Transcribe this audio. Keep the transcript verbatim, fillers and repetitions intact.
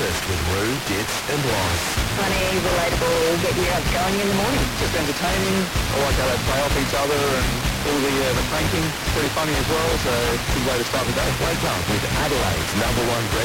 Breakfast with Roo, Dits and Loz. Funny, relatable, get you up going in the morning. Just entertaining. I like how they play off each other and all the, uh, the pranking. Pretty funny as well, so good way to start the day. Wake up with Adelaide's number one breakfast.